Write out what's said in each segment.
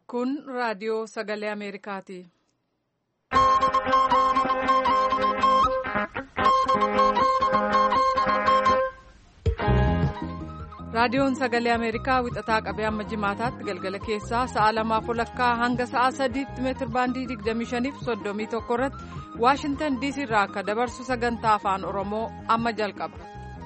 Kun raadiyoo sagalee Ameerikaati. Raadiyoon sagalee Ameerikaa wixataa qabee amma jimaataatti galgala keessaa sa'a 2:00 hanga sa'a 3:00 meetir baandii 25 fi 31 irratti Waashingtan DC irraa akka dabarsu sagantaa afaan Oromoo amma jalqaba.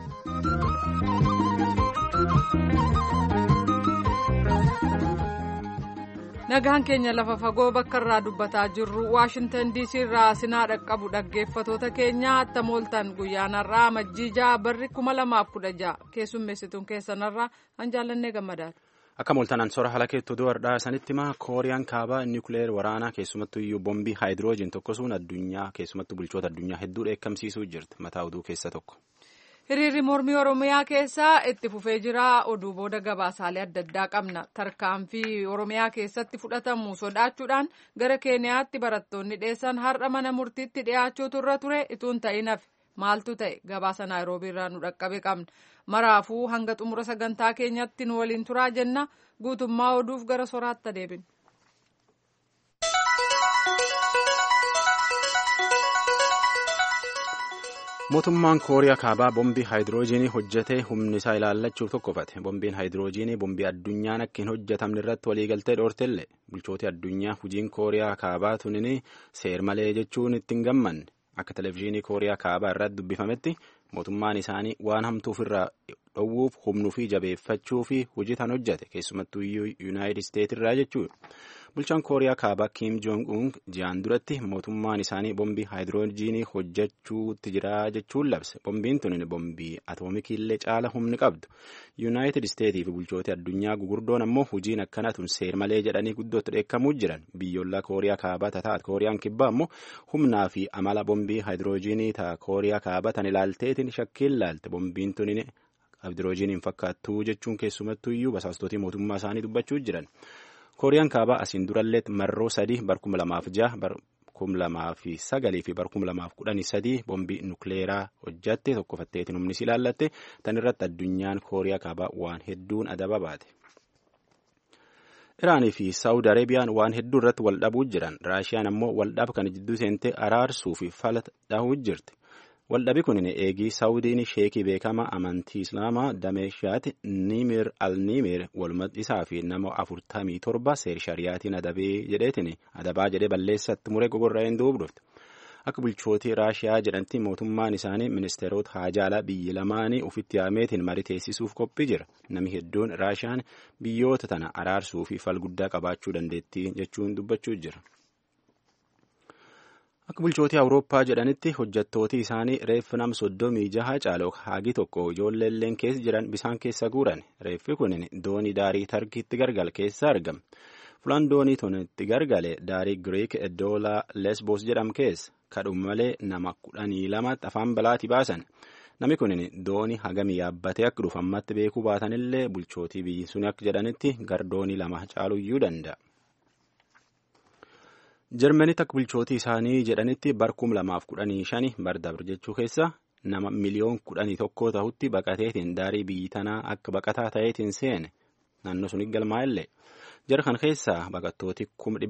Nagaan keenya lafa fagoo bakka irraa dubbataa jirru Waashingtan DC irraa sinaa dhaqqabu dhaggeeffatoota keenya attamooltan guyyaanarraa majjiijaa barri 2016 keessummeessituun keessanarraa hanjaalannee gammadaati. Akka mooltanaan sora haala keettoo duwardhaa sanitti himaa kooriyaan kaabaa niwukileer waraanaa keessumattuu iyyuu bombii haayidiroojiin tokkosuun addunyaa keessumattuu bulchoota addunyaa hedduu dheekkamsiisuu jirti mataa oduu keessa tokko. Hiriirri mormii Oromiyaa keessaa itti fufee jira. Oduu booda gabaasaalee adda addaa qabna. Tarkaanfii Oromiyaa keessatti fudhatamu sodaachuudhaan gara Keeniyaatti barattoonni dheessan har'a mana murtiitti dhiyaachuutu irra ture ituun ta'in hafe. Maaltu ta'e gabaasa Naayiroobii irraa nu dhaqqabe qabna. Maraafuu hanga xumura sagantaa keenyatti nu waliin turaa jenna. Guutummaa oduuf gara soraatti adeemna. Mootummaan Kooriyaa kaabaa bombii haayidiroojiinii hojjetee humni isaa ilaallachuuf tokkofate. Bombiin haayidiroojiinii bombii addunyaan akka hin hojjetamne irratti waliigaltee dhoortellee bulchooti addunyaa hojiin Kooriyaa kaabaa tunin seer malee jechuun ittiin gammanne. Akka televezyiinii Kooriyaa kaabaa irratti dubbifametti mootummaan isaanii waan hamtuuf irraa dhowwuuf humnuu fi jabeeffachuu fi hojii tan hojjete keessumattuu Yuunaayitid Isteetsi irraa jechuudha. Bulchaan Kooriyaa kaabaa Kim Jong-un ji'aan duratti mootummaan isaanii bombii haayidiroojiinii hojjechuutti jira jechuun labse. Bombiin tun bombii atoomikii illee caala humni qabdu. Yuunaayitid Isteetii fi bulchooti addunyaa gugurdoon ammoo hojiin akkana tun seer malee jedhanii guddootti dheekkamuu jiran. Biyyoolaa Kooriyaa kaabaa tataat Kooriyaan kibbaa ammoo humnaa fi amala bombii haayidiroojiinii ta'a Kooriyaa kaabaa tan ilaalteetiin shakkiin laalte. Bombiin tun haayidiroojiiniin fakkaattuu jechuun keessumattuu iyyuu basaastootii mootummaa isaanii dubbachuu jiran. Kooriyaan kaabaa asiin durallee marroo 3 bar 2006 bar 2009 fi bar 2013 bombii nukleeraa hojjatte tokkofatteetiin humnis ilaallatte tan irratti addunyaan Kooriyaa kaabaa waan hedduun adaba baate. Iraanii fi Saawud Areebiyaan waan hedduu irratti wal dhabuu jiran. Raashiyaan ammoo waldhaba kana jidduu seentee araarsuu fi fala dhahuu jirti. Waldhabi kun eegii Saawudiin sheekii beekamaa amantii Islaamaa Dameeshaati Nimir al-Nimir walumatti isaa fi nama 47 seer shariyaatiin adabaa jedhee balleessatti muree gogorraa'een duubdufte. Akka bulchootii Raashiyaa jedhanti mootummaan isaanii ministeerota haajaalaa biyyi lamaanii ofitti yaameetiin marii teessisuuf qophii jira. Namni hedduun Raashiyaan biyyoota tana araarsuu fi fal guddaa qabaachuu dandeettii jechuun dubbachuu jira. Akka bulchootii Awurooppaa jedhanitti hojjettooti isaanii reeffi nam 36 caaloo haagi tokko ijoolleelleen keessa jiran bisaan keessa guuran. Reeffi kun doonii daarii Tarkiitti gargale keessa argama. Fulaan doonii tun itti gargale daarii Giriik Eddoolaa Lesbos jedhamu keessa kadhuma malee nama 12 afaan balaatii baasan. Namni kun doonii hagamii yaabbatee akka dhufammatti beekuu baatanillee bulchootii biyyi suni akka jedhanitti gar doonii 2 caaluyyuu danda'a. Jarmanitti akka bulchootii isaanii jedhanitti bar 2015 bar dabre jechuu keessa nama miliyoon 11 ta'utti baqateetiin daarii biyyi tanaa akka baqataa ta'eetiin seene naannoo suni galmaa'ellee. Jara kan keessaa baqattooti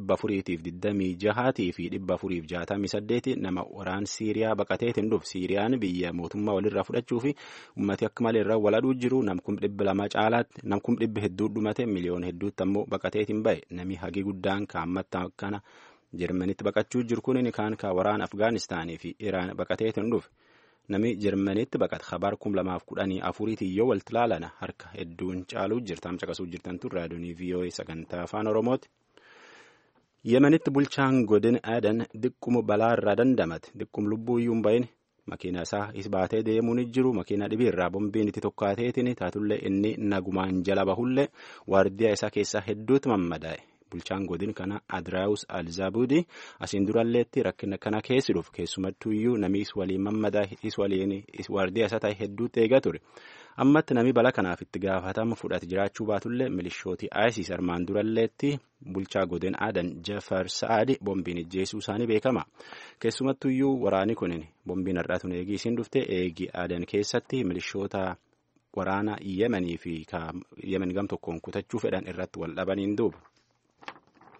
426 fi 468 nama waraan Siiriyaa baqateetiin dhufu. Siiriyaan biyya mootummaa walirraa fudhachuu fi uummati akka malee irraa waladuu jiru nam 200 caalaatti nam 100 hedduu dhumate miliyoon hedduutti ammoo baqateetiin ba'e. Nami hagi guddaan kaammatti akkana Jarmanitti baqachuu jiru kun kaan waraana Afgaanistaanii fi Iraan baqateetiin dhufe. Nami Jarmanitti baqate habar 2014 yoo walitti ilaalana harka hedduun caaluu jirtam caqasuu jirtantu raadiyoonii VOA sagantaa afaan Oromooti. Yemenitti bulchaan godin Adan diqquma balaa irraa dandamate. Diqqum lubbuu iyyuu hin bahin makiina isaa isbaatee deemuun jiru makiina dhibiirraa bombiin itti tokkaateetiin taatullee inni nagumaan jala bahullee waardiyaa isaa keessaa hedduutu mammadaa'e. Bulchaan godin kana Adiraawus Alzaabudi asiin duralleetti rakkina kana keessi dhufu keessumattuu iyyuu namni is waliin mammadaa is waliin waardiyaa isaa ta'e hedduutti eegaa ture. Ammatti namni bala kanaaf itti gaafatama fudhate jiraachuu baatullee milishooti ISIS armaan duralleetti bulchaa godin Adan Jafar Sa'aadi bombiin ijjeesuu isaanii beekama. Keessumattuu iyyuu waraani kun bombiin har'aatuun eegii isiin dhufte eegii Adan keessatti milishoota waraana Yemenii fi Yemen gam tokkoon kutachuu fedhan irratti wal dhabaniin duuba.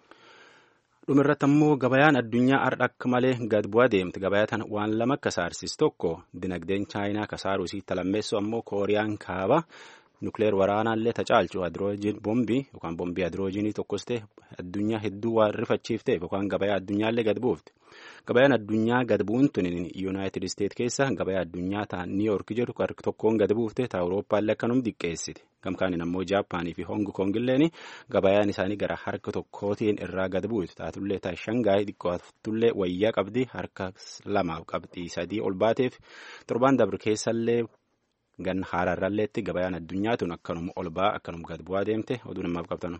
Dhumirratti ammoo gabayaan addunyaa har'a akka malee gad bu'aa deemte. Gabayaa tana waan lama akka saarsis tokko dinagdeen chaayinaa kasaaruu isii lammeessoo ammoo kooriyaan kaaba nukleer waraanaallee tacaalchu hidroojin bombii yookaan bombii hidroojinii tokkos ta'e addunyaa hedduu waan rifachiifteef yookaan gabayaa addunyaallee gad buufte. Gabayaan addunyaa gad bu'uun tuni Yuunaayitid Isteet keessa gabayaa addunyaa ta'a Niiyork jedhu tokkoon gad buufte ta'a Awurooppaallee akkanum diqqeessite. Gamkaaniin ammoo Jaappaanii fi Hong Kong illeen gabayaan isaanii gara harka tokkootiin irraa gad buutu. Taatullee ta'a Shangaay xiqqooftullee wayyaa qabdi harka 2 qabxii 3 ol baateef torbaan dabre keessallee gan haararralleetti gabayaan addunyaa tun akkanuma ol baa akkanuma gad bu'aa deemte oduu namaaf qabtanu.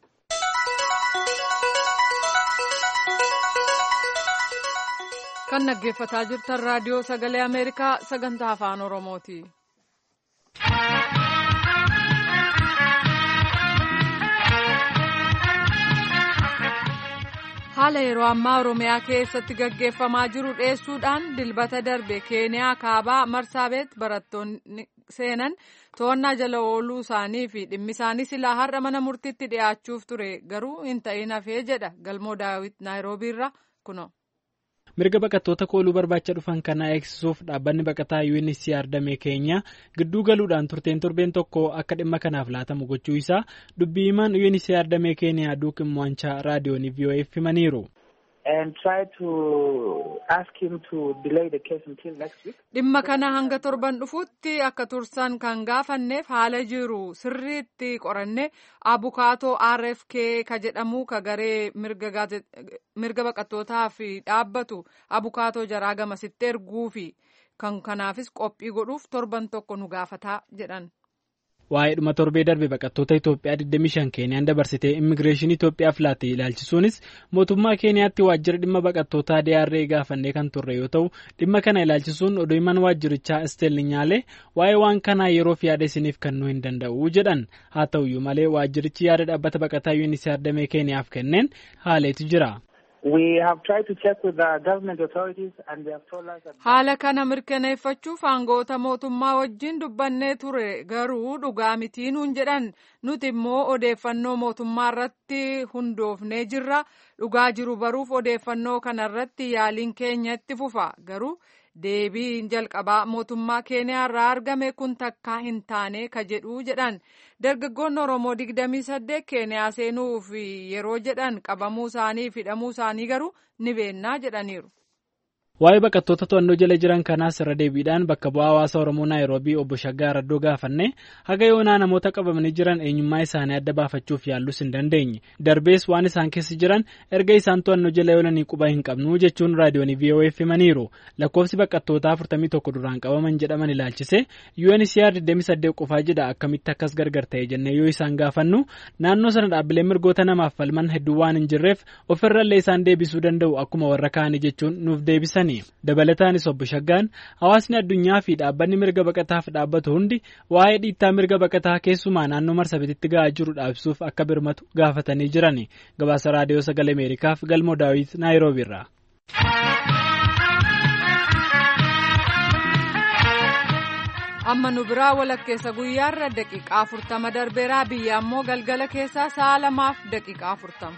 Kan dhaggeeffataa jirtan raadiyoo sagalee Ameerikaa sagantaa afaan Oromooti. Haala yeroo ammaa Oromiyaa keessatti gaggeeffamaa jiru dhiyeessuudhaan dilbata darbe Keeniyaa kaabaa Marsaabeet barattoonni seenan to'annaa jala ooluu isaanii fi dhimmi isaanii silaa har'a mana murtiitti dhiyaachuuf ture garuu hin ta'in hafee jedha Galmoo Daawit Naayiroobiirra kuno. Mirga baqattoota kooluu barbaacha dhufan kana eegsisuuf dhaabbanni baqataa UNHCR damee Keeniyaa gidduu galuudhaan turteen torbeen tokko akka dhimma kanaaf laatamu gochuu isaa dubbii himaan UNHCR damee Keeniyaa Duuk Mwanchaa raadiyoon VOA'f himaniiru. And try to ask him to delay the case until next week. Dhimma kana hanga torban dhufuutti akka tursan kan gaafanneef haala jiru sirriitti qoranne abukaatoo RFK ka jedhamu ka garee mirga baqattootaaf dhaabbatu abukaatoo jaraa gamasitti erguu fi kan kanaafis qophii godhuuf torban tokko nu gaafataa jedhan. Waa'ee dhuma torbee darbe baqattoota Itoophiyaa 25 Keeniyaan dabarsitee immigireeshinii Itoophiyaaf laatte ilaalchisuunis mootummaa Keeniyaatti waajjira dhimma baqattootaa DRA gaafannee kan turre yoo ta'u dhimma kana ilaalchisuun oduu himan waajjirichaa Isteelli Nyaalee waa'ee waan kanaa yeroof yaada isiniif kennuu hin danda'u jedhan haa ta'uyyuu malee waajjirichi yaada dhaabbata baqataa UNHCR damee Keeniyaaf kenneen haaleetu jira. We have tried to check with the government authorities and they have told us that haala kana mirkaneeffachuuf aangoota mootummaa wajjin dubbannee ture garuu dhugaa mitii nuun jedhan nuti immoo odeeffannoo mootummaa irratti hundoofnee jirra dhugaa jiru baruuf odeeffannoo kana irratti yaaliin keenya itti fufa garuu deebiin jalqabaa mootummaa Keeniyaa irraa argame kun takkaa hin taane ka jedhu jedhan dargaggoonni Oromoo 28 Keeniyaa seenuuf yeroo jedhan qabamuu isaanii fi hidhamuu isaanii garuu ni beennaa jedhaniiru. Waa'ee baqattoota to'annoo jala jiran kanaas irra deebiidhaan bakka bu'aa hawaasa Oromoo Naayiroobii obbo Shaggaa Raddoo gaafanne haga yoonaa namoota qabamanii jiran eenyummaa isaanii adda baafachuuf yaallus hin dandeenye. Darbees waan isaan keessa jiran erga isaan to'annoo jala oolanii quba hin qabnu jechuun raadiyoon VOA'f himaniiru. Lakkoofsi baqattootaa 41 duraan qabaman jedhaman ilaalchise UNHCR 28 qofaa jedha akkamitti akkas gargar ta'e jennee yoo isaan gaafannu naannoo sana dhaabbileen mirgoota namaaf falman hedduu waan hin jirreef ofirrallee isaan deebisuu danda'u akkuma warra kaanii jechuun nuuf deebisan. Dabalataanis obbo Shaggaan hawaasni addunyaa fi dhaabbanni mirga baqataaf dhaabbatu hundi waa'ee dhiittaa mirga baqataa keessumaa naannoo Marsabititti ga'aa jiru dhaabsuuf akka birmatu gaafatanii jiran. Gabaasa raadiyoo sagalee Ameerikaaf Galmoo Daawit Naayiroobiirraa. Amma nu biraa walakkeessa guyyaarra daqiiqaa 40 darbeeraa biyya ammoo galgala keessaa sa'a 2 daqiiqaa 40.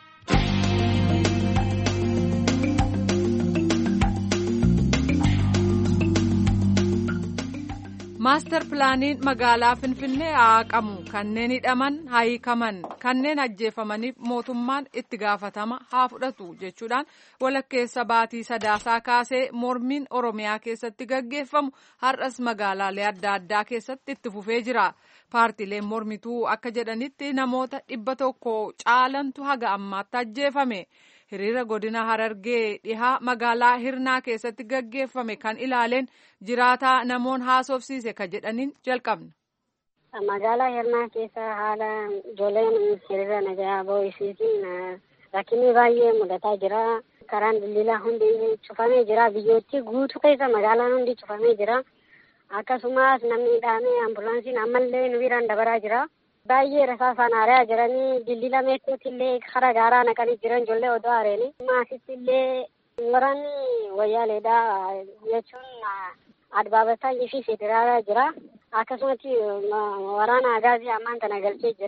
Maastar pilaaniin magaalaa Finfinnee haaqamu kanneen hidhaman haa hiikaman kanneen ajjeefamaniif mootummaan itti gaafatama haa fudhatu jechuudhaan walakkeessa baatii sadaasaa kaasee mormiin Oromiyaa keessatti gaggeeffamu har'as magaalaalee adda addaa keessatti itti fufee jira. Paartiileen mormituu akka jedhanitti namoota 100 caalantu haga ammaatti ajjeefame. Hiriira godina Harargee dhihaa magaalaa Hirnaa keessatti gaggeeffame kan ilaaleen jiraataa namoon haasofsiise ka jedhaniin jalqabna. Magaalaa Hirnaa keessa haala ijoolleen hiriira nagaa boo'isiitiin rakkinni baay'ee mudataa jira. Karaan daldalaa hundi cufamee jira. Biyyootti guutuu keessa magaalaan hundi cufamee jira. Akkasumas namni hidhamee ambulaansiin ammallee nu biraan dabaraa jira. Baay'ee rasaasaan aaraa jiranii dildila meettootti illee karaa gaaraa naqanii jiran ijoollee odoo aareeni. Maasitti illee waraanni wayyaaleedhaa jechuun adbaabataa fi federaalaa jira. Akkasumatti waraana agaazii ammaan tana galchee jira.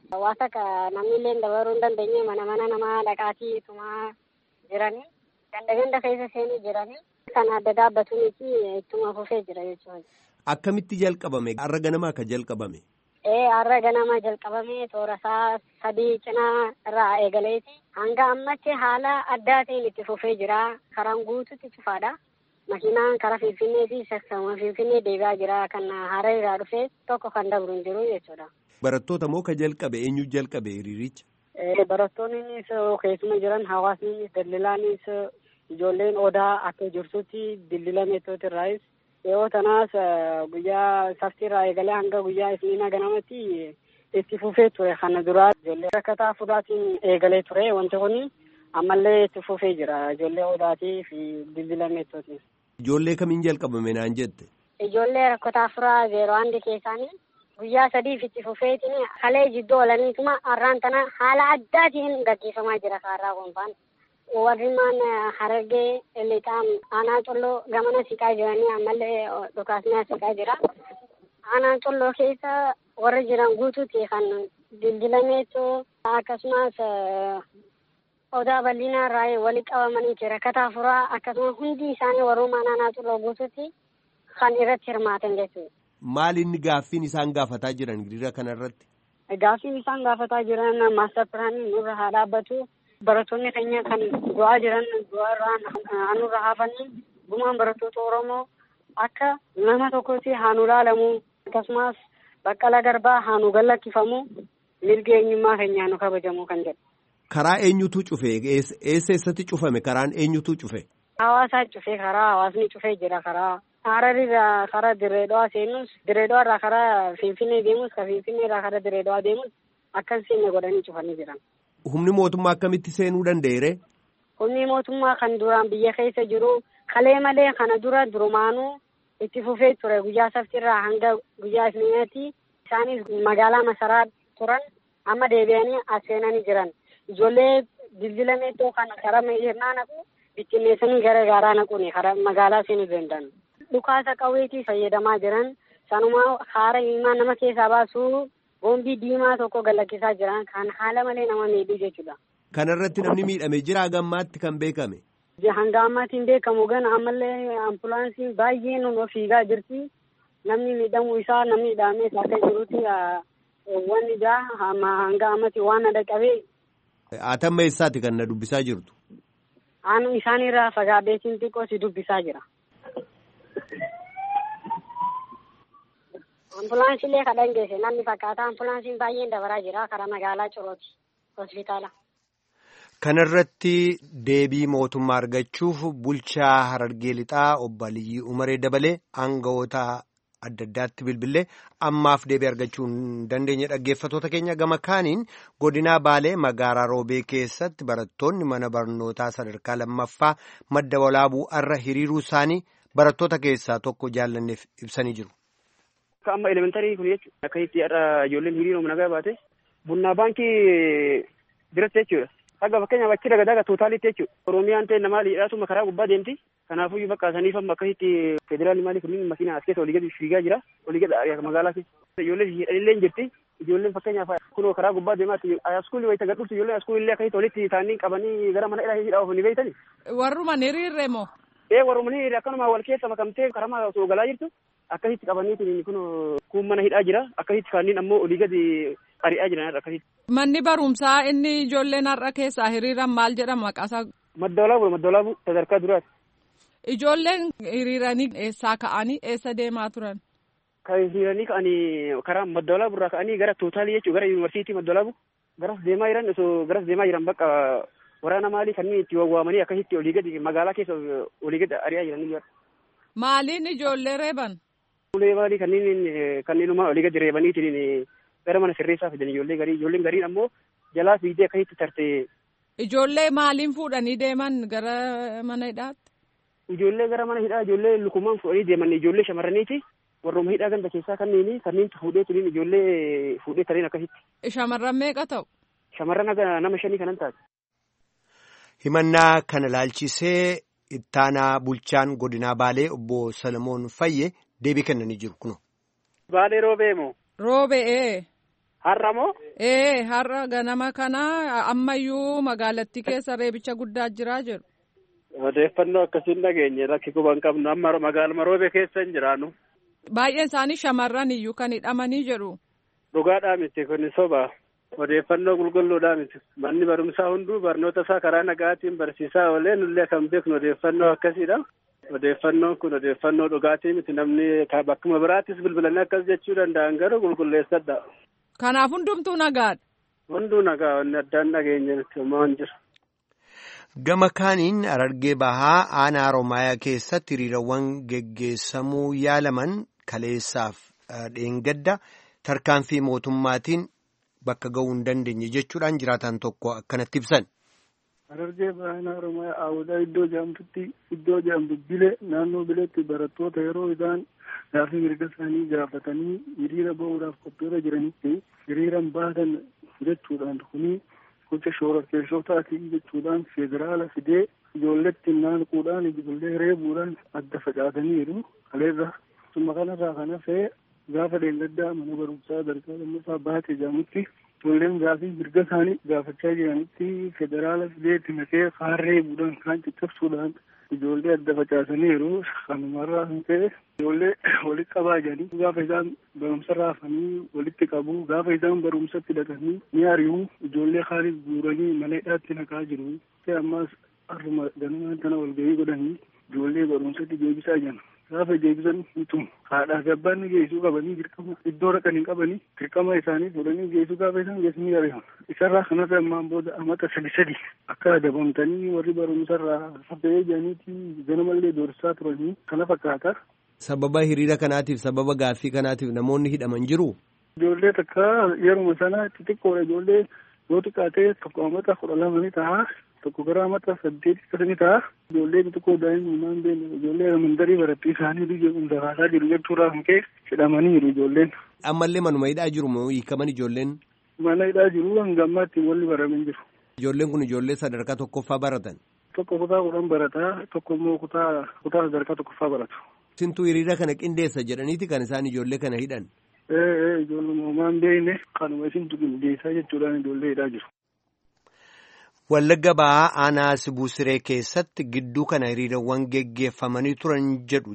Hawaasa namni illee dabaruu hin dandeenye mana namaa dhaqaatii ittuma jiranii ganda keessa seenii jiranii kan adda dhaabbatuunis ittuma fufee jira jechuudha. Akkamitti jalqabame? Har'a ganama akka jalqabame? Har'a ganama jalqabame toora isaa 3 cinaa irraa eegaleeti. Hanga ammatti haala addaa ta'een itti fufee jira. Karaan guutuutti cufaadha. Makiinaan karaa Finfinneetii sassaabuun Finfinnee deebi'aa jira. Kan hara irraa dhufee tokko kan dabru hin jiru jechuudha. Barattoota moo ka jalqabe? Eenyu jalqabe hiriiricha? Barattoonnis keessuma jiran hawaasnis daldalaanis ijoolleen odaa akka jirtutti dildila meettooti irraayis yeroo tanaas guyyaa saftiirraa eegalee hanga guyyaa isniinaa ganamatti itti fufee ture. Kana duraa ijoollee rakkataa fudhaatiin eegalee ture. Wanti kun ammallee itti fufee jira. Ijoollee odaatii fi dildila meettooti. Ijoollee kamiin jalqabame naan jette? Ijoollee rakkataa furaa 01 keessaanii guyyaa 3 itti fufeetiin halee jidduu oolaniituma har'aan tana haala addaatiin gaggeeffamaa jira kaarraa gonfaan. Warrimaan Harargee lixaan aanaa Colloo gamana siqaa jiranii ammallee dhukaasnaa siqaa jira. Aanaa Colloo keessa warra jiran guutuuti kan dildilameetoo akkasumas odaa bal'inaa irraa walitti qabamanii rakkataa furaa akkasumas hundi isaanii warrumaan aanaa Colloo guutuutti kan irratti hirmaatan jechuudha. Maal inni gaaffiin isaan gaafataa jiran hiriira kanarratti? Gaaffiin isaan gaafataa jiran maastar pilaanii nurra haa dhaabbatu. Barattoonni keenya kan du'aa jiran du'aa irraan hanurra hafanii gumaan barattoota Oromoo akka nama tokkotti haa nu ilaalamu akkasumas Baqqalaa Garbaa haa nu gallakkifamu mirga eenyummaa keenyaa nu kabajamu kan jedhu. Karaa eenyutu cufe? Eessatti cufame? Karaan eenyutu cufe? Hawaasaa cufe. Karaa hawaasni cufee jira. Karaa Hararirraa karaa Direedawaa seenus Direedawaa irraa karaa Finfinnee deemus ka Finfinnee irraa karaa Direedawaa deemus akkasiin godhanii cufanii jiran. Humni mootummaa akkamitti seenuu danda'eere? Humni mootummaa kan duraan biyya keessa jiru kalee malee kana durumaanuu itti fufee ture. Guyyaa saftiirraa hanga guyyaa isniinaatti isaanis magaalaa masaraa turan amma deebi'anii as seenanii jiran. Ijoollee dildilameettoo kan karaa meeshannaa naqu bittinneessanii gara gaaraa naquuni karaa magaalaa seenuu danda'an. Dhukaasa qawweetii fayyadamaa jiran sanumaa haara ilmaan nama keessaa baasuu boombii diimaa tokko galakkisaa jiran kan haala malee nama miidhuu jechuudha. Kanarratti namni miidhame jira gammaatti kan beekame? Hanga ammaatiin beekamu gana ammallee ambulaansiin baay'een fiigaa jirti. Namni miidhamuu isaa namni miidhames akka jirutti wanni ijaa hanga ammatti waan adda qabee. Atamma eessaati kan na dubbisaa jirtu? Aanu isaanirraa fagaabeetiin xiqqoo si dubbisaa jira. Ambulaansiilee kadhan geesse namni fakkaata ambulaansiin baay'een dabaraa jira karaa magaalaa Corooti hospitaala. Kanarratti deebii mootummaa argachuuf bulchaa Harargee Lixaa obbo Aliyyii Umaree dabalee aangawoota adda addaatti bilbilee ammaaf deebii argachuu hin dandeenye. Dhaggeeffattoota keenya gama kaaniin godinaa Baalee magaalaa Roobee keessatti barattoonni mana barnootaa sadarkaa lammaffaa madda walaabuu irra hiriiruu isaanii barattoota keessaa tokko jaallanneef ibsanii jiru. Akka amma elementarii kun jechuudha. Akkasitti har'a ijoolleen hiriiroo nagaa baate bunnaa baankii biratti jechuudha. Akka fakkeenyaaf achi daga tootaalitti jechuudha. Oromiyaan ta'e namaa dhiyaatuma karaa gubbaa deemti. Kanaafuu bakka saniif amma akkasitti federaalii maalii kunniin makiinaa as keessa olii gadi fiigaa jira. Olii gadi magaalaa keessa. Ijoolleen hidhanillee hin jirti. Ijoolleen fakkeenyaaf kunoo karaa gubbaa deemaatti askuulii wayita gadhuufti ijoolleen askuulillee akkasitti walitti taa'anii qabanii gara mana hidhaa oofanii beeytani. Warruma hiriirre moo? Warruma hiriirre akkanuma wal keessa makamtee karaa osoo galaa jirtu. Akkasitti qabaniitiin kun mana hidhaa jira. Akkasitti kaaniin ammoo olii gadi ari'aa jiran akkasitti. Manni barumsaa inni ijoolleen har'a keessaa hiriiran maal jedhama maqaasaa? Madda walaabuu sadarkaa duraati. Ijoolleen hiriiranii eessaa ka'anii eessa deemaa turan? Kan hiriiranii ka'anii karaa madda walaabuu irraa ka'anii gara tootaalii jechuudha gara yuunivarsiitii madda walaabuu garas deemaa jiran osoo garas deemaa jiran bakka waraana maalii kanneen itti waamanii akkasitti olii gadi magaalaa keessa olii gadi ari'aa jiranii. Maaliin ijoollee reeban? Ulee maalii kanneenuma olii gadi reebaniitiin gara mana sirreessaa fidan ijoolleen gariin ammoo jalaa fiigdee akkasitti tarte. Ijoollee maaliin fuudhanii deeman gara mana hidhaatti? Ijoollee gara mana hidhaa ijoollee lukumaan fuudhanii deeman ijoollee shamarraniiti. Warrooma hidhaa ganda keessaa kanneen fuudhee turiin ijoollee fuudhee tariin akkasitti. Shamarran meeqa ta'u? Shamarran nama 5 kanan taate. Himannaa kana laalchisee ittaanaa bulchaan godinaa Baalee obbo Salamoon Fayye deebii kennanii jiru kuno. Baalee Roobee moo? Roobee. Har'a moo? Har'a ganama kana ammayyuu magaalattii keessa reebicha guddaa jira jedhu. Odeeffannoo akkasiin dhageenye rakki quban qabnu amma magaaluma Roobee keessa hin jiraannu. Baay'een isaanii shamarran iyyuu kan hidhamanii jedhu. Dhugaadhaa miti kun soba. Odeeffannoo qulqulluudhaa miti. Manni barumsaa hunduu barnoota isaa karaa nagaatiin barsiisaa oolee nullee kan beeknu odeeffannoo akkasiidha. Odeeffannoon kun odeeffannoo dhugaatii miti namni bakkuma biraattis bilbilanii akkas jechuu danda'an garuu qulqulleessadha. Kanaaf hundumtuu nagaadha. Hunduu nagaa wanni addaan dhageenye miti homaa hin jiru. Gama kaaniin Harargee Bahaa aanaa Oromiyaa keessatti hiriirawwan geggeessamuu yaalaman kaleessaaf dheengadda tarkaanfii mootummaatiin bakka ga'uu hin dandeenye jechuudhaan jiraataan tokko akkanatti ibsan. Harargee Bahaa Oromiyaa Aawudaa iddoo jedhamtu Bilee naannoo Bileetti barattoota yeroo isaan gaaffii mirga isaanii gaafatanii hiriira ba'uudhaaf qophiirra jiranitti hiriiran baatan jechuudhaan kuni gocha shororkeessotaatii jechuudhaan federaala fidee ijoolleetti naanquudhaan ijoollee reebuudhaan adda facaasaniiru. Kaleessa summa kanarraa kan hafee gaafa dheengaddaa mana barumsaa sadarkaa lammaffaa baatee jedhamutti ijoolleen gaaffii mirga isaanii gaafachaa jiranitti federaala fideetti naqee kaan reebuudhaan kaan caccabsuudhaan ijoollee adda facaasaniiru. Kanumarraa kan ta'e ijoollee walitti qabaa jiranii gaafa isaan barumsa raafanii walitti qabu gaafa isaan barumsatti hidhatanii ni ari'u ijoollee kaanis guuranii mana hidhaatti naqaa jiru. Ammas har'uma ganamaan tana walgahii godhanii ijoollee barumsatti deebisaa jiran. Gaafa deebisan mitu haadhaa fi abbaan geessuu qabanii dirqama iddoo dhaqanii qabanii dirqama isaanii fuudhanii geessuu gaafa isaan geessanii ari'amu. Isarraa kanarra ammaan booda amata sadi akka adabamtanii warri barumsarraa hafee jiraniiti ganamallee doorsisaa turanii kana fakkaata. Sababa hiriira kanaatiif sababa gaaffii kanaatiif namoonni hidhaman jiru. Ijoollee takka yeruma sana xixiqqoodha ijoollee yoo xiqqaatee tokko amata 12 ni ta'a. Tokko gara amata 8 akkasii ta'a. Ijoollee xixiqqoo daa'imummaan beeknu ijoollee mandarii barattii isaanii biyya daraasaa jiru jechuudhaan kan ka'e hidhamaniiru ijoolleen. Ammallee manuma hidhaa jiru moo hiikaman ijoolleen? Mana hidhaa jiru hanga ammaatti walli baramee jiru. Ijoolleen kun ijoollee sadarkaa tokkoffaa baratan? Tokko kutaa 10 barataa tokko immoo kutaa sadarkaa tokkoffaa baratu. Sintuu hiriira kana qindeessa jedhaniiti kan isaan ijoollee kana hidhan? Ijoollee uumaan beekne kanuma isintu qindeessaa jechuudhaan ijoollee hidhaa jiru. Wallagga Bahaa aanaa Sibuu Siree keessatti gidduu kana hiriirawwan geggeeffamanii turan jedhu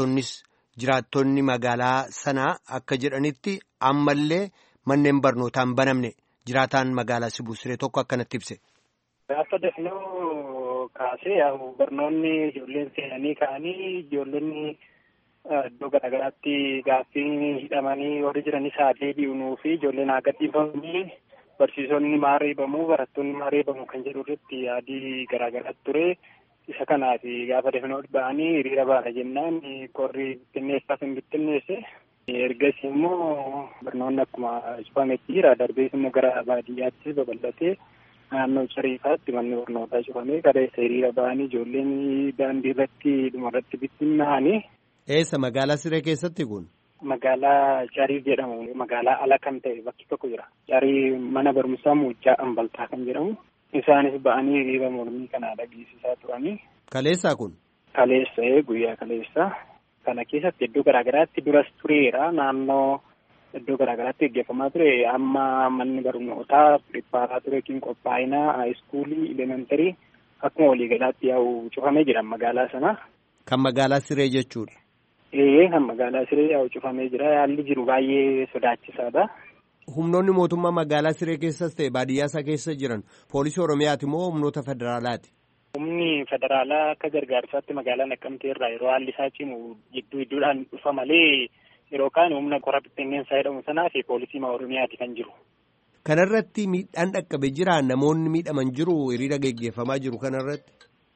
jiraattonni magaalaa sanaa akka jedhanitti ammallee manneen barnootaan banamne jiraataan magaalaa Sibuu Siree tokko akkanatti ibse. Gaafa dafnoo kaasee barnoonni ijoolleen seenanii ka'anii ijoollonni iddoo garaagaraatti gaaffii hidhamanii warri jiranis haa deebi'unuu fi ijoolleen haa gadhiifamanii barsiisonni maareebamu barattoonni maareebamu kan jedhu irratti yaadii garaagaraatti ture. Isa kanaaf gaafa dafnoo ba'anii hiriira baana jennaan qorri bittinneessaaf hin bittinneesse. Ergasii immoo barnoonni akkuma cufametti jira darbees immoo gara baadiyyaatti babal'atee naannoo Cariifaatti manni barnootaa cufamee kaleessa hiriira ba'anii ijoolleen daandii irratti dhumarratti bittinnaa'anii. Eessa magaalaa Siree keessatti kun? Magaalaa Cariif jedhamu magaalaa ala kan ta'e bakki tokko jira. Carii mana barumsaa Muujjaa Ambaltaa kan jedhamu. Isaanis ba'anii hiriira mormii kana dhageessisaa turanii. Kaleessaa kun? Kaleessa guyyaa kaleessa. Kana keessatti iddoo garaagaraatti duras tureera naannoo iddoo garaagaraatti gaggeeffamaa ture amma manni barnootaa pirippaaraa ture kin qophaa'inaa haayiskuulii elementarii akkuma waliigalaatti yaa'u cufamee jira magaalaa sana. Kan magaalaa Siree jechuudha. Kan magaalaa Siree yaa'u cufamee jira haalli jiru baay'ee sodaachisaadha. Humnoonni mootummaa magaalaa Siree keessas ta'e baadiyyaa isaa keessa jiran poolisii Oromiyaati moo humnoota federaalaati? Humni federaalaa akka gargaarsaatti magaalaa Naqqamtee irraa yeroo haalli isaa cimu iddoodhaan dhufa malee yeroo kaan humna qora bittinneessaa jedhamu sanaa fi poolisii Oromiyaati kan jiru. Kanarratti miidhaan dhaqqabe jira namoonni miidhaman jiru hiriira geggeeffamaa jiru kanarratti?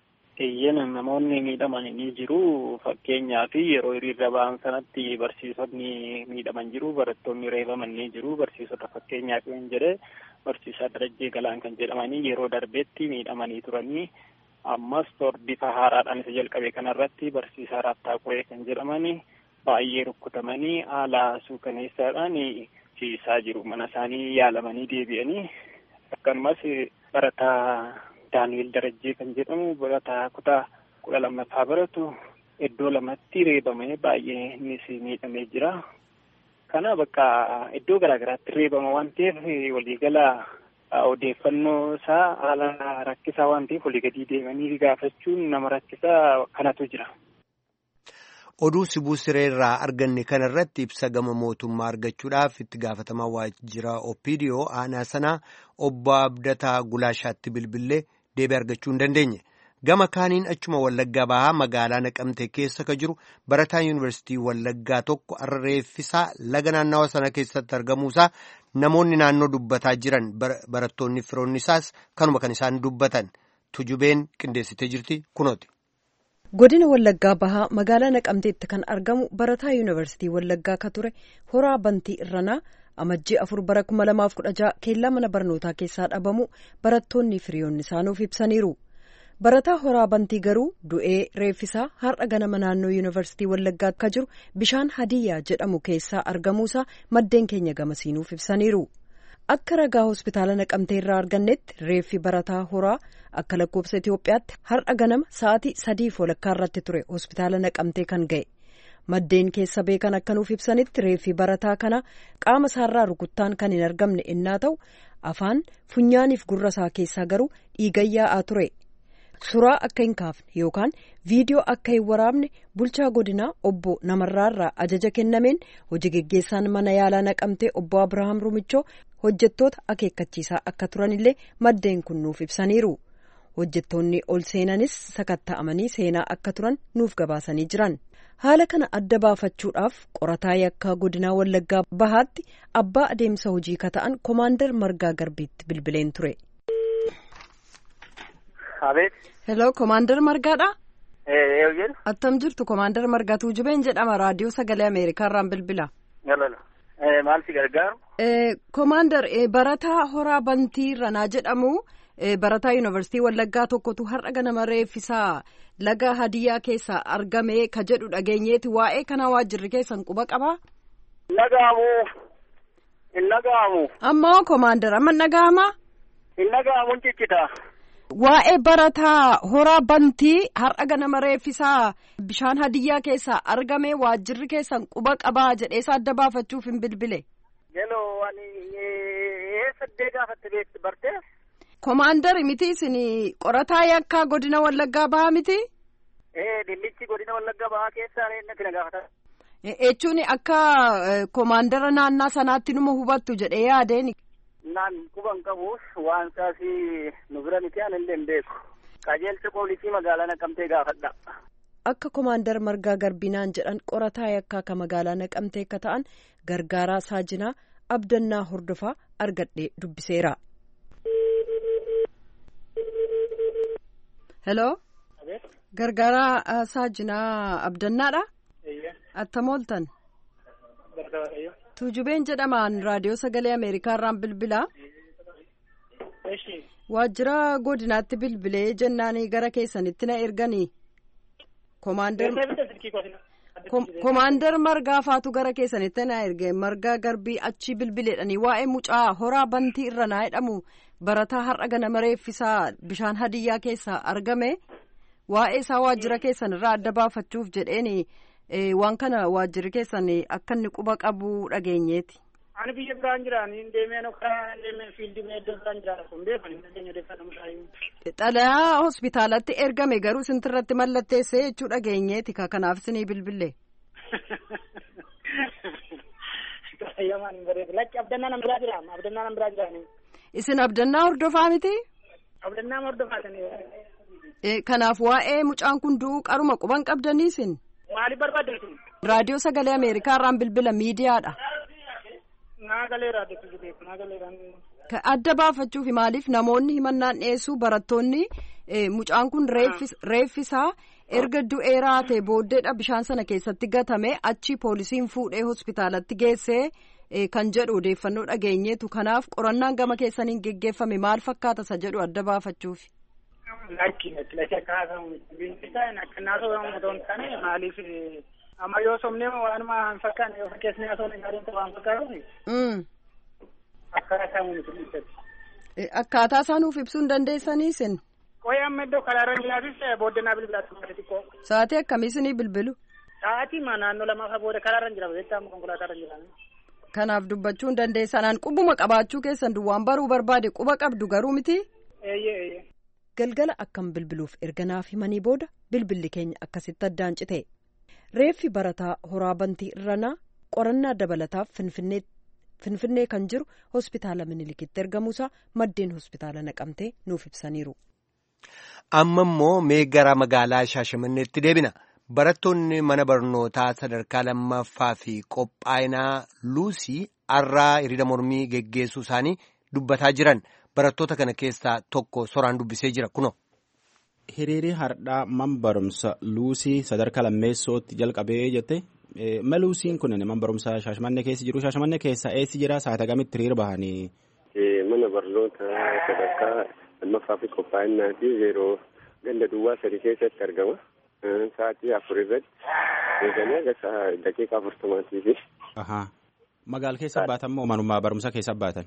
Namoonni miidhaman ni jiru fakkeenyaaf yeroo hiriira ba'an sanatti barsiisonni miidhaman jiru barattoonni reebaman ni jiru barsiisota fakkeenyaaf hin jedhe barsiisaa Darajjee Galaan kan jedhamanii yeroo darbeetti miidhamanii turanii. Ammas bifa haaraadhaan isa jalqabe kanarratti barsiisaa Rattaaquree kan jedhamanii baay'ee rukkutamanii haala suukaneessaadhaan ciisaa jiru. Mana isaanii yaalamanii deebi'anii akkasumas barataa Daani'el Darajjee kan jedhamu barataa kutaa 12ffaa baratu iddoo lamatti reebamee baay'ee innis miidhamee jira. kana bakka iddoo garaagaraatti reebama waan ta'eef waliigala odeeffannoo isaa haala rakkisaa waan ta'eef walii gadi deemanii gaafachuun nama rakkisaa kanatu jira. Oduu Sibuu Siree irraa arganne kanarratti ibsa gama mootummaa argachuudhaaf itti gaafatamaa waajjira OPDO aanaa sanaa obbo Abdataa Gulaashaatti bilbilee deebii argachuu hin dandeenye. Gama kaaniin achuma Wallaggaa Bahaa magaalaa Naqamtee keessa ka jiru barataa yuunivarsiitii Wallaggaa tokko reeffisaa laga naannawa sana keessatti argamuusaa namoonni naannoo dubbataa jiran barattoonni firoonni isaas kanuma kan isaan dubbatan tujubeen qindeessitee jirti kunooti. Godina Wallaggaa Bahaa magaalaa Naqamteetti kan argamu barataa yuunivarsiitii Wallaggaa ka ture Horaa Bantii Irranaa amajjii 4 bara 2016 keellaa mana barnootaa keessaa dhabamu barattoonni firiyoonni isaanuuf ibsaniiru. Barataa Horaa Bantii garuu du'ee reeffisaa har'a ganama naannoo yuunivarsiitii Wallaggaa akka jiru bishaan Hadiyyaa jedhamu keessaa argamuusaa maddeen keenya gamasiinuuf ibsaniiru. Akka ragaa hospitaala Naqamtee irraa argannetti reeffi barataa Horaa akka lakkoofsa Itoophiyaatti har'a ganama sa'aatii 3:00 irratti ture hospitaala Naqamtee kan ga'e. Maddeen keessa beekan akka nuuf ibsanitti reeffi barataa kana qaama isaarraa rukuttaan kan hin argamne innaa ta'u afaan funyaaniif gurra isaa keessaa garuu dhiiga yaa'aa ture. Suuraa akka hin kaafne yookaan viidiyoo akka hin waraabne bulchaa godinaa obbo Namarraarraa ajaja kennameen hojii geggeessaan mana yaalaa Naqamtee obbo Abirahaam Rumichoo hojjettoota akeekkachiisaa akka turanillee maddeen kun nuuf ibsaniiru. Hojjettoonni ol seenanis sakatta'amanii seenaa akka turan nuuf gabaasanii jiran. Haala kana adda baafachuudhaaf qorataa yakkaa godinaa Wallaggaa Bahaatti abbaa adeemsa hojii ka ta'an Komaandar Margaa Garbiitti bilbileen ture. Hello, Komaandar Margaadha? Attam jirtu Komaandar Margaa Tuujubeen jedhama raadiyoo sagalee Ameerikaa irraan bilbila. Maal si gargaaru? Komaandar barataa Horaa Bantii Irranaa jedhamu barataa yuunivarsiitii Wallaggaa tokkotu har'a ganama reeffisaa laga Hadiyyaa keessaa argame ka jedhu dhageenyeeti waa'ee kana waajjirri keessan quba qabaa? Hin dhaga'amu. Ammoo Komaandar amma dhaga'amaa? Hin dhaga'amu ciccita. Waa'ee barataa Horaa Bantii har'a ganama reeffisaa bishaan Hadiyyaa keessaa argame waajjirri keessan quba qabaa jedheesa adda baafachuuf hin bilbile. Yeroo ani eessa gaafatte beektu bartee? Komaandar miti isin qorataa yakkaa godina Wallaggaa Bahaa miti? Dhimmichi godina Wallaggaa Bahaa keessaa natti na gaafata. Jechuun akka komaandara naannaa sanaatti numa hubattu jedhee yaadeen. Naan quban qabuuf waan saasii nu bira miti aan illee hin beeku. Qajeelcha poolisii magaalaa Naqamtee gaafadha. Akka Komaandar Margaa Garbinaan jedhan qorataa yakkaa ka magaalaa Naqamtee akka ta'an gargaaraa saajinaa Abdannaa Hordofaa argadhee dubbiseera. Hello. Gargaaraa saajinaa Abdannaadha? Attam ooltan? Tuujubeen jedhamaan raadiyoo sagalee Ameerikaa irraan bilbilaa. Waajjira godinaatti bilbilee jennaan gara keessanitti na erganii. Komaandar Margaa faatu gara keessanitti na erge Margaa Garbii achi bilbileedhanii waa'ee mucaa Horaa Bantii Irranaa jedhamu barataa har'a ganama reeffisaa bishaan Hadiyyaa keessaa argame waa'ee isaa waajjira keessan irraa adda baafachuuf jedheeni. Waan kana waajjirri keessan akka inni quba qabu dhageenyeeti. Ani biyya biraan jiraan hin deemeen okaa deemeen fiildii iddoo biraan jiraan kun beekani nageenya odeeffannoo mashaayiin. Xalayaa hospitaalatti ergame garuu sintirratti mallatteessee jechuu dhageenyeeti kanaaf isinii bilbille. Yamaan hin bareedu lakki abdannaa nan biraa jiraam abdannaa nan biraa jiraanii. Isin abdannaa hordofaa miti? Abdannaa hordofaatanii. Kanaaf waa'ee mucaan kun du'uu qaruma quban qabdanii isin? Maaliif barbaaddeetu? Raadiyoo sagalee Ameerikaa irraan bilbila miidiyaadha. Naagalee raadiyoo beeku naagalee. Adda baafachuuf maaliif namoonni himannaan dhiyeessu barattoonni mucaan kun reeffisaa erga du'ee raatee booddeedha bishaan sana keessatti gatame achi poolisiin fuudhee hospitaalatti geessee kan jedhu odeeffannoo dhageenyeetu kanaaf qorannaan gama keessaniin geggeeffame maal fakkaata isa jedhu adda baafachuuf. Lakki akka haasamu biintisaan akka naasoo mutoon taane maaliif amma yoo somnee waanuma hin fakkaanne yoo fakkeessnee osoo hin gaariin ta'u waan fakkaatuuf. Akka haasamu miti. Akkaataa isaa nuuf ibsuu hin dandeessanii isin. Qo'ee amma iddoo karaarra bilbilaafis booddeenaa bilbilaatti malee xiqqoo. Sa'aatii akkamii isinii bilbilu? Sa'aatii naannoo lamaa booda karaarra jira beektaa konkolaataa irra jira. Kanaaf dubbachuu hin dandeessanaan qubuma qabaachuu keessan duwwaan baruu barbaade quba qabdu garuu miti. Galgala akkam bilbiluuf erga naaf himanii booda bilbilli keenya akkasitti addaan cite. Reeffi barataa Horaa Bantii Irranaa qorannaa dabalataaf Finfinnee kan jiru hospitaala Minilikitti ergamuusaa maddeen hospitaala Naqamtee nuuf ibsaniiru. Amma immoo mee gara magaalaa Shaashamanneetti deebina. Barattoonni mana barnootaa sadarkaa lammaffaa fi qophaa'inaa Luusii har'aa hiriira mormii geggeessuu isaanii dubbataa jiran. Barattoota kana keessaa tokko soraan dubbisee jira kuno. Hiriirri har'aa man barumsa Luusii sadarkaa lammeessootti jalqabee jette. Luusiin kun man barumsaa Shaashamannee keessa jiru. Shaashamannee keessa eessi jira? Saata kamitti hiriira bahanii? Mana barnoota sadarkaa lammaffaa fi qophaa'innaati yeroo ganda duwwaa sadii keessatti argama. Sa'aatii 4 irratti eeganii aga daqiiqaa 40 fi. Magaala keessa baatan moo manuma barumsa keessa baatan?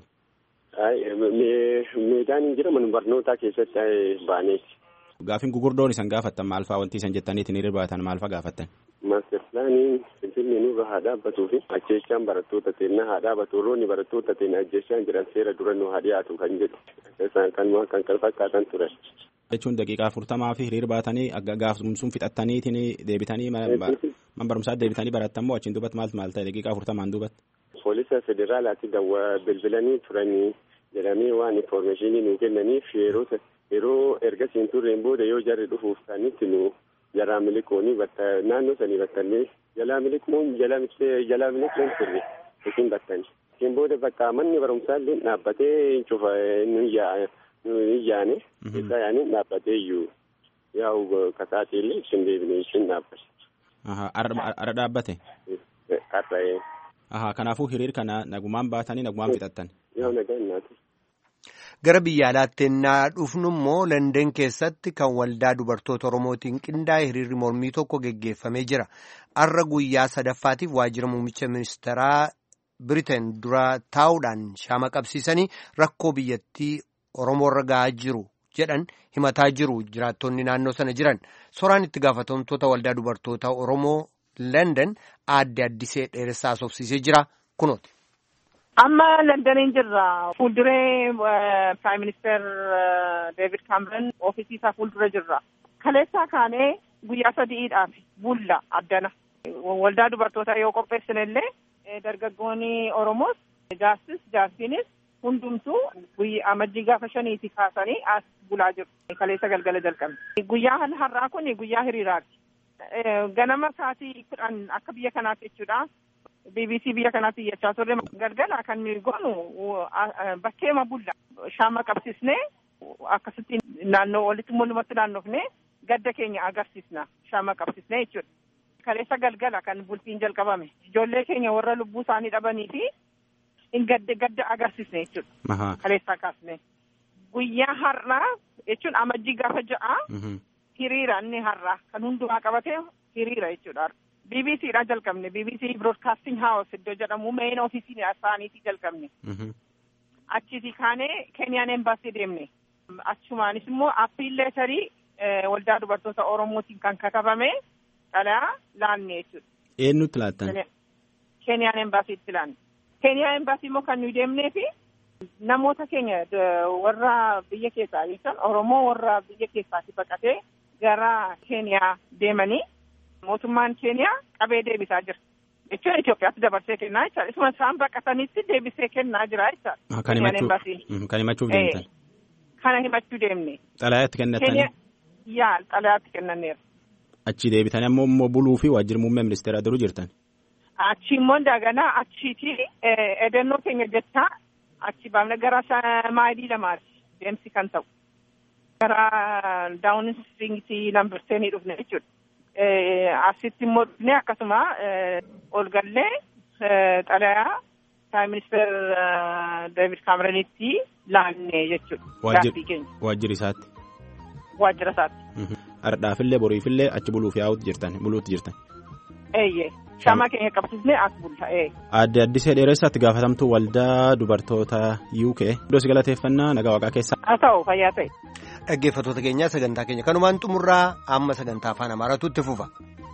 Meedaan jira mana barnootaa keessatti baaneeti. Gaaffiin gugurdoon isan gaafattan maal fa'aa wanti isan jettaniitiin hiriira baatan maal fa'aa gaafattan? Maaster pilaaniin Finfinnee nurra haa dhaabbatuu fi ajjeechaan barattoota teennaa haa dhaabbatu. Roonni barattoota teennaa ajjeechaan jiran seera dura nu haa dhiyaatu kan jedhu. Isaan kan fakkaatan ture. Jechuun daqiiqaa 40 fi hiriira baatanii gaafsumsuun fixattaniitiin deebitanii man barumsaa deebitanii barattan moo achiin duubatti maal ta'e daqiiqaa 40 duubatti? Poolisa federaalaatti bilbilanii turanii jedhamee waan infoormeeshinii nuu kennaniif yeroo ergasiin turreen booda yoo jarri dhufuuf ta'anitti nu jalaa miliquuni naannoo sanii battannee jalaa miliquun turre isin battanii. Isin booda bakka manni barumsaa illee dhaabbatee cufa nu iyyaane isaa yaanii dhaabbatee iyyuu yaa'u kasaatii illee isin deebinee isin dhaabbate. Ara dhaabbate? Qarra'ee. Kanaafuu hiriir kana nagumaan baatanii nagumaan fixattan? Yaa nagaan naati. Gara biyya alaatti ennaa dhufnu immoo London keessatti kan waldaa dubartoota Oromootiin qindaa'e hiriirri mormii tokko geggeeffamee jira. Har'a guyyaa sadaffaatiif waajjira muummicha ministeeraa Biriteen dura taa'uudhaan shaama qabsiisanii rakkoo biyyattii Oromoorra gahaa jiru jedhan himataa jiru jiraattonni naannoo sana jiran. Soraan itti gaafatamtoota waldaa dubartoota Oromoo London aadde Addisee Dheeressaa asoofsiisee jira kunooti. Amma Londoniin jirra. Fuulduree Prime Minister David Cameron ofiisii isaa fuuldura jirra. Kaleessaa kaanee guyyaa 3 bulla addana. Waldaa dubartoota yoo qopheessinellee dargaggoonni Oromoos jaarsiinis hundumtuu amajjii gaafa 5 kaasanii as bulaa jiru. Kaleessa galgala jalqabne. Guyyaan har'aa kun guyyaa hiriiraati. Ganama sa'aatii 10 akka biyya kanaatti jechuudha. BBC biyya kanaatti iyyachaa turre galgala kan nuyi goonu bakkeema bulla shaama qabsiisnee akkasitti naannoo walitti mul'umatti naannofnee gadda keenya agarsiisna shaama qabsiisnee jechuudha. Kaleessa galgala kan bultiin jalqabame ijoollee keenya warra lubbuu isaanii dhabanii fi gadda agarsiisne jechuudha. Kaleessaa kaasne guyyaa har'aa jechuun amajjii gaafa 6 hiriira inni har'aa kan hundumaa qabate hiriira jechuudha. BBCdha jalqabne BBC Broadcasting House iddoo jedhamu main ofiisii isaaniitii jalqabne. Achiiti kaanee Keniyaan Embassy deemne. Achumaanis immoo appiil leetarii waldaa dubartoota Oromootiin kan katabame dhalaa laanne jechuudha. Eenyutti laattan? Keniyaan Embassytti laanne. Keniyaan Embassy immoo kan nuyi deemnee fi namoota keenya warra biyya keessaa jechuun Oromoo warra biyya keessaatti baqatee gara Keniyaa deemanii mootummaan Keniyaa qabee deebisaa jira. Jechuun Itoophiyaatti dabarsee kennaa jechaadha. Isuma isaan baqatanitti deebisee kennaa jira jechaadha. Kan himachuuf deemtan? Kana himachuu deemne. Xalayaatti kennattanii? Yaa xalayaatti kennaneera. Achi deebitanii ammoo buluu fi waajjira muummee ministeeraa duruu jirtan? Achi immoo daganaa achiiti edennoo keenya jechaa achi baafne gara maayilii 2 deemsi kan ta'u. Gara Downing Street number 10 dhufne jechuudha. Asitti immoo dhufne akkasuma ol gallee xalayaa Prime Minister David Cameronitti laannee jechuudha. Waajjira isaatti? Waajjira isaatti. Ardhaafillee boriifillee achi buluutti jirtan? Eeyyee. Shaama keenya qabsiisnee as bulla. Aadde Addisee Dheeressaatti gaafatamtuu waldaa dubartoota UK. Iddoo si galateeffannaa nagaa waaqaa keessaa. Haa ta'u fayyaa ta'e. Dhaggeeffattoota keenyaa sagantaa keenya kanumaan xumurraa amma sagantaa afaan Amaaraatu itti fufa.